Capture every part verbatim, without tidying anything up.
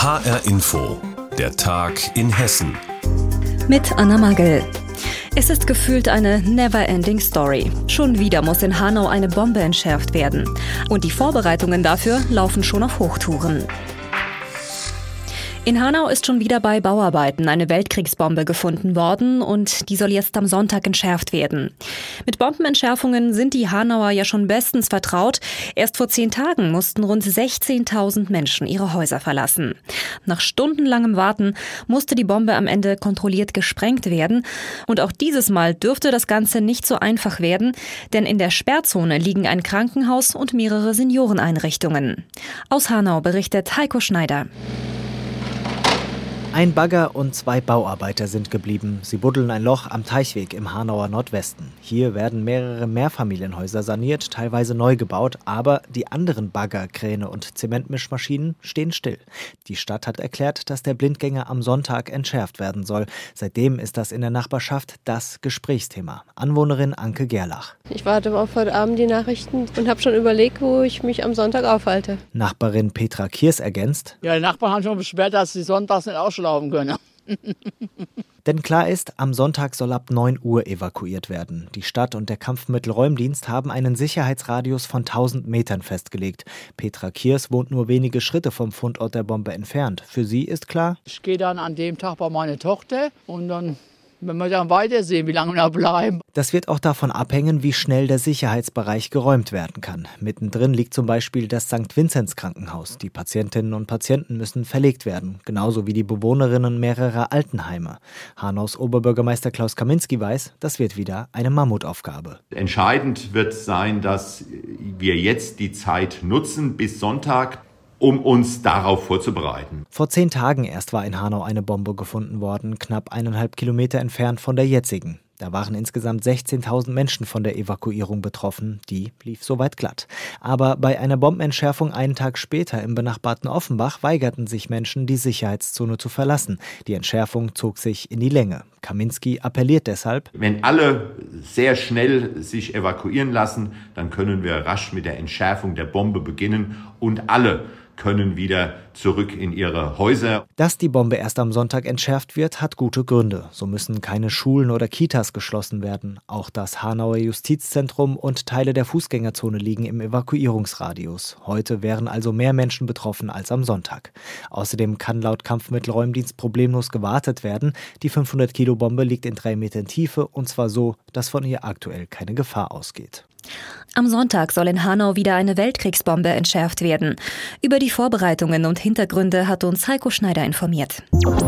H R Info, der Tag in Hessen. Mit Anna Magel. Es ist gefühlt eine never-ending Story. Schon wieder muss in Hanau eine Bombe entschärft werden. Und die Vorbereitungen dafür laufen schon auf Hochtouren. In Hanau ist schon wieder bei Bauarbeiten eine Weltkriegsbombe gefunden worden und die soll jetzt am Sonntag entschärft werden. Mit Bombenentschärfungen sind die Hanauer ja schon bestens vertraut. Erst vor zehn Tagen mussten rund sechzehntausend Menschen ihre Häuser verlassen. Nach stundenlangem Warten musste die Bombe am Ende kontrolliert gesprengt werden. Und auch dieses Mal dürfte das Ganze nicht so einfach werden, denn in der Sperrzone liegen ein Krankenhaus und mehrere Senioreneinrichtungen. Aus Hanau berichtet Heiko Schneider. Ein Bagger und zwei Bauarbeiter sind geblieben. Sie buddeln ein Loch am Teichweg im Hanauer Nordwesten. Hier werden mehrere Mehrfamilienhäuser saniert, teilweise neu gebaut, aber die anderen Bagger, Kräne und Zementmischmaschinen stehen still. Die Stadt hat erklärt, dass der Blindgänger am Sonntag entschärft werden soll. Seitdem ist das in der Nachbarschaft das Gesprächsthema. Anwohnerin Anke Gerlach. Ich warte auf heute Abend die Nachrichten und habe schon überlegt, wo ich mich am Sonntag aufhalte. Nachbarin Petra Kiers ergänzt: Ja, die Nachbarn haben schon beschwert, dass sie sonntags nicht ausschlafen können. Denn klar ist, am Sonntag soll ab neun Uhr evakuiert werden. Die Stadt und der Kampfmittelräumdienst haben einen Sicherheitsradius von tausend Metern festgelegt. Petra Kiers wohnt nur wenige Schritte vom Fundort der Bombe entfernt. Für sie ist klar: Ich gehe dann an dem Tag bei meiner Tochter und dann, wenn wir dann weitersehen, wie lange wir da bleiben. Das wird auch davon abhängen, wie schnell der Sicherheitsbereich geräumt werden kann. Mittendrin liegt zum Beispiel das Sankt Vinzenz Krankenhaus. Die Patientinnen und Patienten müssen verlegt werden, genauso wie die Bewohnerinnen mehrerer Altenheime. Hanaus Oberbürgermeister Klaus Kaminski weiß, das wird wieder eine Mammutaufgabe. Entscheidend wird sein, dass wir jetzt die Zeit nutzen bis Sonntag, um uns darauf vorzubereiten. Vor zehn Tagen erst war in Hanau eine Bombe gefunden worden, knapp eineinhalb Kilometer entfernt von der jetzigen. Da waren insgesamt sechzehntausend Menschen von der Evakuierung betroffen. Die lief soweit glatt. Aber bei einer Bombenentschärfung einen Tag später im benachbarten Offenbach weigerten sich Menschen, die Sicherheitszone zu verlassen. Die Entschärfung zog sich in die Länge. Kaminski appelliert deshalb: Wenn alle sehr schnell sich evakuieren lassen, dann können wir rasch mit der Entschärfung der Bombe beginnen und alle können wieder zurück in ihre Häuser. Dass die Bombe erst am Sonntag entschärft wird, hat gute Gründe. So müssen keine Schulen oder Kitas geschlossen werden. Auch das Hanauer Justizzentrum und Teile der Fußgängerzone liegen im Evakuierungsradius. Heute wären also mehr Menschen betroffen als am Sonntag. Außerdem kann laut Kampfmittelräumdienst problemlos gewartet werden. Die fünfhundert Kilo Bombe liegt in drei Metern Tiefe und zwar so, dass von ihr aktuell keine Gefahr ausgeht. Am Sonntag soll in Hanau wieder eine Weltkriegsbombe entschärft werden. Über die Vorbereitungen und Hintergründe hat uns Heiko Schneider informiert.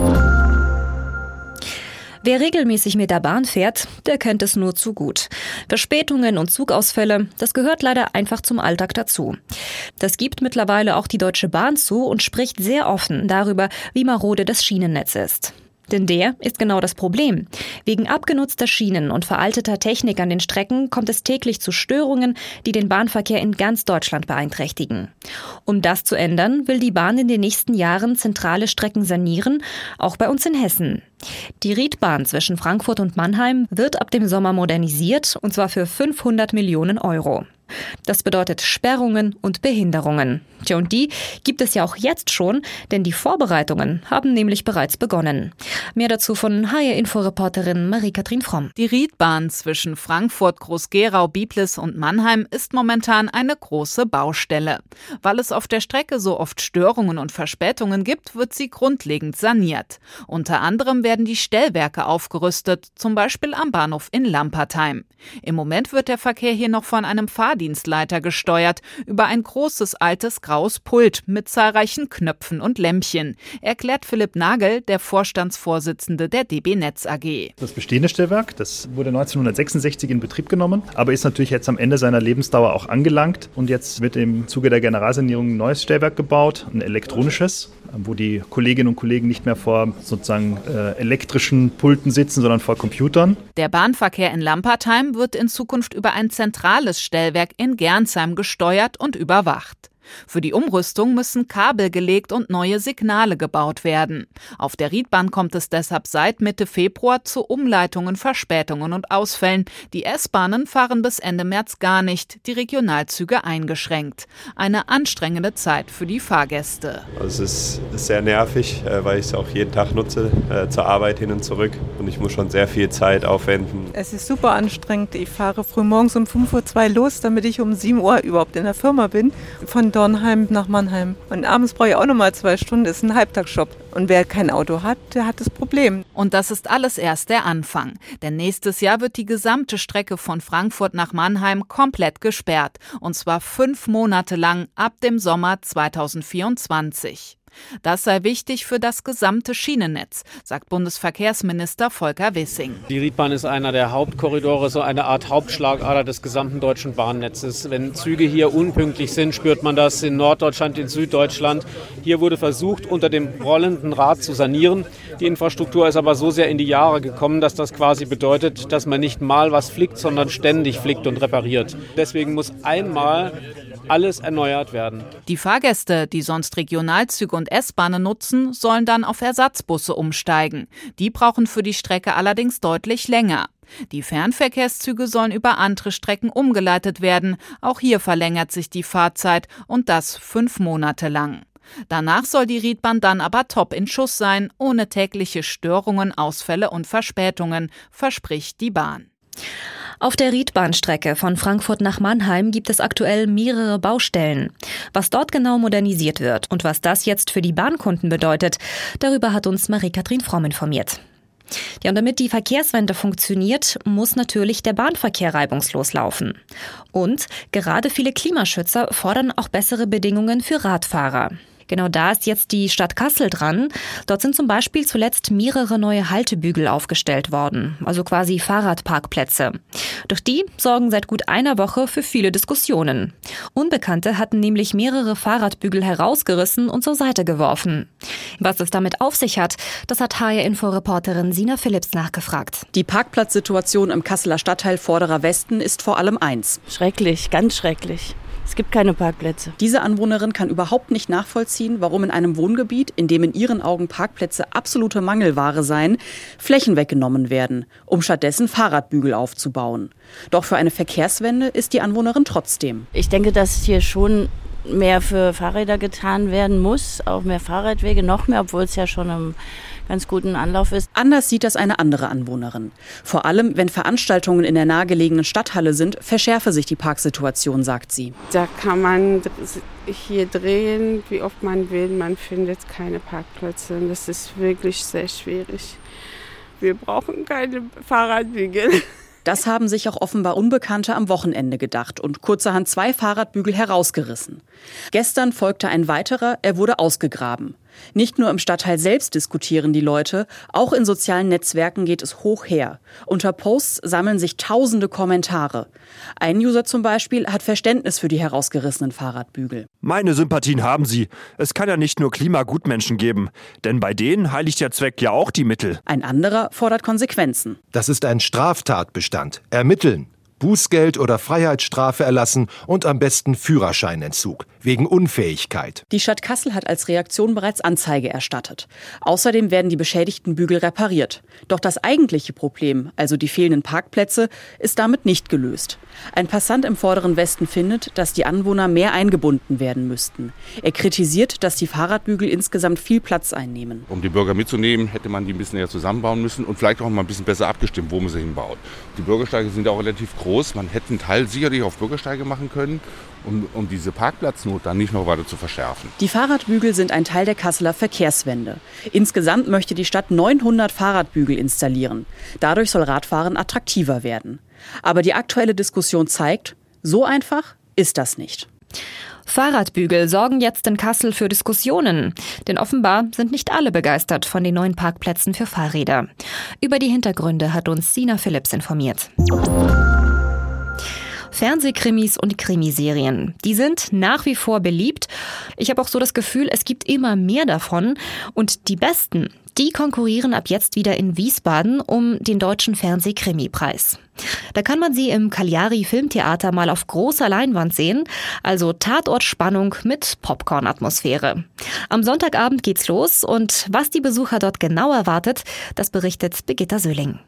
Wer regelmäßig mit der Bahn fährt, der kennt es nur zu gut. Verspätungen und Zugausfälle, das gehört leider einfach zum Alltag dazu. Das gibt mittlerweile auch die Deutsche Bahn zu und spricht sehr offen darüber, wie marode das Schienennetz ist. Denn der ist genau das Problem. Wegen abgenutzter Schienen und veralteter Technik an den Strecken kommt es täglich zu Störungen, die den Bahnverkehr in ganz Deutschland beeinträchtigen. Um das zu ändern, will die Bahn in den nächsten Jahren zentrale Strecken sanieren, auch bei uns in Hessen. Die Riedbahn zwischen Frankfurt und Mannheim wird ab dem Sommer modernisiert, und zwar für fünfhundert Millionen Euro. Das bedeutet Sperrungen und Behinderungen. Tja, und die gibt es ja auch jetzt schon, denn die Vorbereitungen haben nämlich bereits begonnen. Mehr dazu von H R-Info-Reporterin Marie-Kathrin Fromm. Die Riedbahn zwischen Frankfurt, Groß-Gerau, Biblis und Mannheim ist momentan eine große Baustelle. Weil es auf der Strecke so oft Störungen und Verspätungen gibt, wird sie grundlegend saniert. Unter anderem werden die Stellwerke aufgerüstet, zum Beispiel am Bahnhof in Lampertheim. Im Moment wird der Verkehr hier noch von einem Fahrdienstleiter gesteuert, über ein großes altes graues Pult mit zahlreichen Knöpfen und Lämpchen, erklärt Philipp Nagel, der Vorstandsvorsitzende der D B Netz A G. Das bestehende Stellwerk, das wurde neunzehnhundertsechsundsechzig in Betrieb genommen, aber ist natürlich jetzt am Ende seiner Lebensdauer auch angelangt. Und jetzt wird im Zuge der Generalsanierung ein neues Stellwerk gebaut, ein elektronisches, wo die Kolleginnen und Kollegen nicht mehr vor sozusagen äh, elektrischen Pulten sitzen, sondern vor Computern. Der Bahnverkehr in Lampertheim wird in Zukunft über ein zentrales Stellwerk in Gernsheim gesteuert und überwacht. Für die Umrüstung müssen Kabel gelegt und neue Signale gebaut werden. Auf der Riedbahn kommt es deshalb seit Mitte Februar zu Umleitungen, Verspätungen und Ausfällen. Die S-Bahnen fahren bis Ende März gar nicht, die Regionalzüge eingeschränkt. Eine anstrengende Zeit für die Fahrgäste. Also es ist sehr nervig, weil ich es auch jeden Tag nutze, zur Arbeit hin und zurück. Und ich muss schon sehr viel Zeit aufwenden. Es ist super anstrengend. Ich fahre früh morgens um fünf Uhr zwei los, damit ich um sieben Uhr überhaupt in der Firma bin. Von Dornheim nach Mannheim. Und abends brauche ich auch noch mal zwei Stunden. Das ist ein Halbtagsjob. Und wer kein Auto hat, der hat das Problem. Und das ist alles erst der Anfang. Denn nächstes Jahr wird die gesamte Strecke von Frankfurt nach Mannheim komplett gesperrt. Und zwar fünf Monate lang ab dem Sommer zweitausendvierundzwanzig. Das sei wichtig für das gesamte Schienennetz, sagt Bundesverkehrsminister Volker Wissing. Die Riedbahn ist einer der Hauptkorridore, so eine Art Hauptschlagader des gesamten deutschen Bahnnetzes. Wenn Züge hier unpünktlich sind, spürt man das in Norddeutschland, in Süddeutschland. Hier wurde versucht, unter dem rollenden Rad zu sanieren. Die Infrastruktur ist aber so sehr in die Jahre gekommen, dass das quasi bedeutet, dass man nicht mal was flickt, sondern ständig flickt und repariert. Deswegen muss einmal alles erneuert werden. Die Fahrgäste, die sonst Regionalzüge und S-Bahnen nutzen, sollen dann auf Ersatzbusse umsteigen. Die brauchen für die Strecke allerdings deutlich länger. Die Fernverkehrszüge sollen über andere Strecken umgeleitet werden. Auch hier verlängert sich die Fahrzeit und das fünf Monate lang. Danach soll die Riedbahn dann aber top in Schuss sein, ohne tägliche Störungen, Ausfälle und Verspätungen, verspricht die Bahn. Auf der Riedbahnstrecke von Frankfurt nach Mannheim gibt es aktuell mehrere Baustellen. Was dort genau modernisiert wird und was das jetzt für die Bahnkunden bedeutet, darüber hat uns Marie-Kathrin Fromm informiert. Ja, und damit die Verkehrswende funktioniert, muss natürlich der Bahnverkehr reibungslos laufen. Und gerade viele Klimaschützer fordern auch bessere Bedingungen für Radfahrer. Genau da ist jetzt die Stadt Kassel dran. Dort sind zum Beispiel zuletzt mehrere neue Haltebügel aufgestellt worden, also quasi Fahrradparkplätze. Doch die sorgen seit gut einer Woche für viele Diskussionen. Unbekannte hatten nämlich mehrere Fahrradbügel herausgerissen und zur Seite geworfen. Was es damit auf sich hat, das hat H R-Info-Reporterin Sina Philipps nachgefragt. Die Parkplatzsituation im Kasseler Stadtteil Vorderer Westen ist vor allem eins. Schrecklich, ganz schrecklich. Es gibt keine Parkplätze. Diese Anwohnerin kann überhaupt nicht nachvollziehen, warum in einem Wohngebiet, in dem in ihren Augen Parkplätze absolute Mangelware seien, Flächen weggenommen werden, um stattdessen Fahrradbügel aufzubauen. Doch für eine Verkehrswende ist die Anwohnerin trotzdem. Ich denke, dass hier schon mehr für Fahrräder getan werden muss, auch mehr Fahrradwege, noch mehr, obwohl es ja schon im ganz guten Anlauf ist. Anders sieht das eine andere Anwohnerin. Vor allem, wenn Veranstaltungen in der nahegelegenen Stadthalle sind, verschärfe sich die Parksituation, sagt sie. Da kann man hier drehen, wie oft man will. Man findet keine Parkplätze. Das ist wirklich sehr schwierig. Wir brauchen keine Fahrradwege. Das haben sich auch offenbar Unbekannte am Wochenende gedacht und kurzerhand zwei Fahrradbügel herausgerissen. Gestern folgte ein weiterer, er wurde ausgegraben. Nicht nur im Stadtteil selbst diskutieren die Leute, auch in sozialen Netzwerken geht es hoch her. Unter Posts sammeln sich tausende Kommentare. Ein User zum Beispiel hat Verständnis für die herausgerissenen Fahrradbügel. Meine Sympathien haben Sie. Es kann ja nicht nur Klimagutmenschen geben, denn bei denen heiligt der Zweck ja auch die Mittel. Ein anderer fordert Konsequenzen. Das ist ein Straftatbestand. Ermitteln. Bußgeld oder Freiheitsstrafe erlassen und am besten Führerscheinentzug wegen Unfähigkeit. Die Stadt Kassel hat als Reaktion bereits Anzeige erstattet. Außerdem werden die beschädigten Bügel repariert. Doch das eigentliche Problem, also die fehlenden Parkplätze, ist damit nicht gelöst. Ein Passant im Vorderen Westen findet, dass die Anwohner mehr eingebunden werden müssten. Er kritisiert, dass die Fahrradbügel insgesamt viel Platz einnehmen. Um die Bürger mitzunehmen, hätte man die ein bisschen näher zusammenbauen müssen und vielleicht auch mal ein bisschen besser abgestimmt, wo man sie hinbaut. Die Bürgersteige sind auch relativ groß. Man hätte einen Teil sicherlich auf Bürgersteige machen können, um, um diese Parkplatznot dann nicht noch weiter zu verschärfen. Die Fahrradbügel sind ein Teil der Kasseler Verkehrswende. Insgesamt möchte die Stadt neunhundert Fahrradbügel installieren. Dadurch soll Radfahren attraktiver werden. Aber die aktuelle Diskussion zeigt, so einfach ist das nicht. Fahrradbügel sorgen jetzt in Kassel für Diskussionen. Denn offenbar sind nicht alle begeistert von den neuen Parkplätzen für Fahrräder. Über die Hintergründe hat uns Sina Philipps informiert. Fernsehkrimis und Krimiserien, die sind nach wie vor beliebt. Ich habe auch so das Gefühl, es gibt immer mehr davon. Und die besten, Die konkurrieren ab jetzt wieder in Wiesbaden um den Deutschen Fernsehkrimipreis. Da kann man sie im Cagliari Filmtheater mal auf großer Leinwand sehen, also Tatortspannung mit Popcorn-Atmosphäre. Am Sonntagabend geht's los und was die Besucher dort genau erwartet, das berichtet Birgitta Söhling.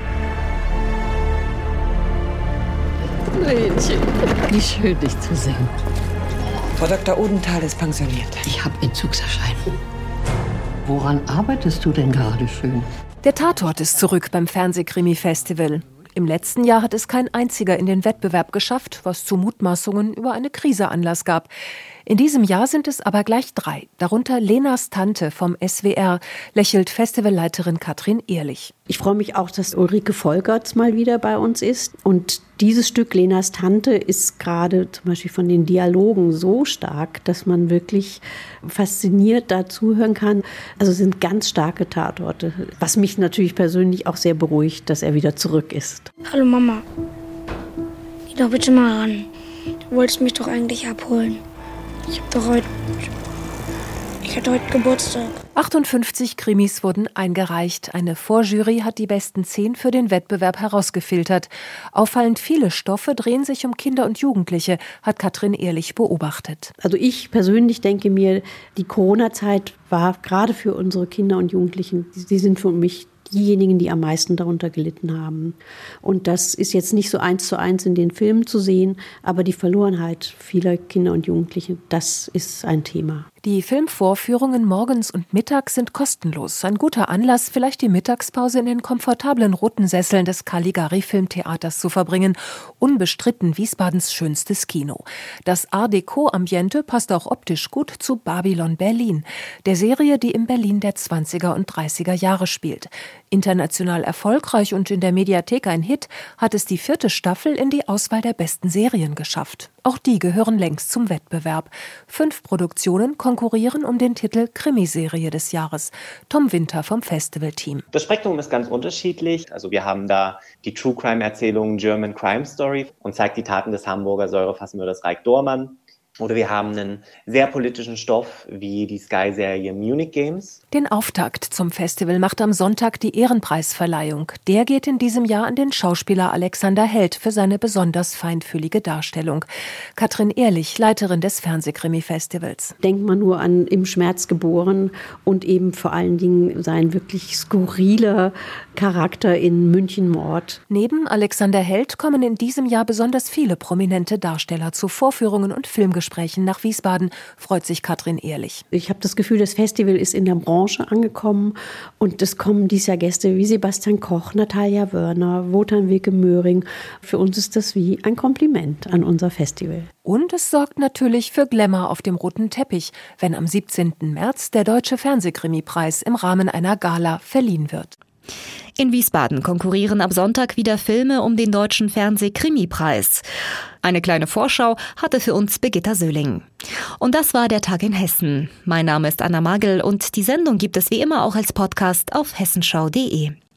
Mädchen, wie schön, dich zu sehen. Frau Doktor Odenthal ist pensioniert. Ich habe Entzugserscheinungen. Woran arbeitest du denn gerade schön? Der Tatort ist zurück beim Fernsehkrimi-Festival. Im letzten Jahr hat es kein einziger in den Wettbewerb geschafft, was zu Mutmaßungen über eine Krise Anlass gab. In diesem Jahr sind es aber gleich drei, darunter Lenas Tante vom S W R, lächelt Festivalleiterin Katrin Ehrlich. Ich freue mich auch, dass Ulrike Volkerts mal wieder bei uns ist. Und dieses Stück Lenas Tante ist gerade zum Beispiel von den Dialogen so stark, dass man wirklich fasziniert da zuhören kann. Also es sind ganz starke Tatorte, was mich natürlich persönlich auch sehr beruhigt, dass er wieder zurück ist. Hallo Mama, geh doch bitte mal ran. Du wolltest mich doch eigentlich abholen. Ich hab doch heute... Ich hatte heute Geburtstag. achtundfünfzig Krimis wurden eingereicht. Eine Vorjury hat die besten zehn für den Wettbewerb herausgefiltert. Auffallend viele Stoffe drehen sich um Kinder und Jugendliche, hat Katrin Ehrlich beobachtet. Also ich persönlich denke mir, die Corona-Zeit war gerade für unsere Kinder und Jugendlichen, die sind für mich diejenigen, die am meisten darunter gelitten haben. Und das ist jetzt nicht so eins zu eins in den Filmen zu sehen, aber die Verlorenheit vieler Kinder und Jugendliche, das ist ein Thema. Die Filmvorführungen morgens und mittags sind kostenlos. Ein guter Anlass, vielleicht die Mittagspause in den komfortablen roten Sesseln des Caligari Filmtheaters zu verbringen. Unbestritten Wiesbadens schönstes Kino. Das Art Deco-Ambiente passt auch optisch gut zu Babylon Berlin, der Serie, die im Berlin der zwanziger und dreißiger Jahre spielt. International erfolgreich und in der Mediathek ein Hit, hat es die vierte Staffel in die Auswahl der besten Serien geschafft. Auch die gehören längst zum Wettbewerb. Fünf Produktionen konkurrieren um den Titel Krimiserie des Jahres. Tom Winter vom Festivalteam. Das Spektrum ist ganz unterschiedlich. Also wir haben da die True Crime Erzählung German Crime Story und zeigt die Taten des Hamburger Säurefassmörders Raik Dohrmann. Oder wir haben einen sehr politischen Stoff wie die Sky-Serie Munich Games. Den Auftakt zum Festival macht am Sonntag die Ehrenpreisverleihung. Der geht in diesem Jahr an den Schauspieler Alexander Held für seine besonders feinfühlige Darstellung. Katrin Ehrlich, Leiterin des Fernsehkrimi-Festivals. Denkt man nur an Im Schmerz geboren und eben vor allen Dingen sein wirklich skurriler Charakter in München Mord. Neben Alexander Held kommen in diesem Jahr besonders viele prominente Darsteller zu Vorführungen und Filmgesprächen nach Wiesbaden, freut sich Katrin Ehrlich. Ich habe das Gefühl, das Festival ist in der Branche angekommen und es kommen dieses Jahr Gäste wie Sebastian Koch, Natalia Wörner, Wotan Wilke-Möhring. Für uns ist das wie ein Kompliment an unser Festival. Und es sorgt natürlich für Glamour auf dem roten Teppich, wenn am siebzehnten März der Deutsche Fernsehkrimipreis im Rahmen einer Gala verliehen wird. In Wiesbaden konkurrieren ab Sonntag wieder Filme um den Deutschen Fernsehkrimipreis. Eine kleine Vorschau hatte für uns Birgitta Söhling. Und das war der Tag in Hessen. Mein Name ist Anna Magel und die Sendung gibt es wie immer auch als Podcast auf hessenschau punkt de.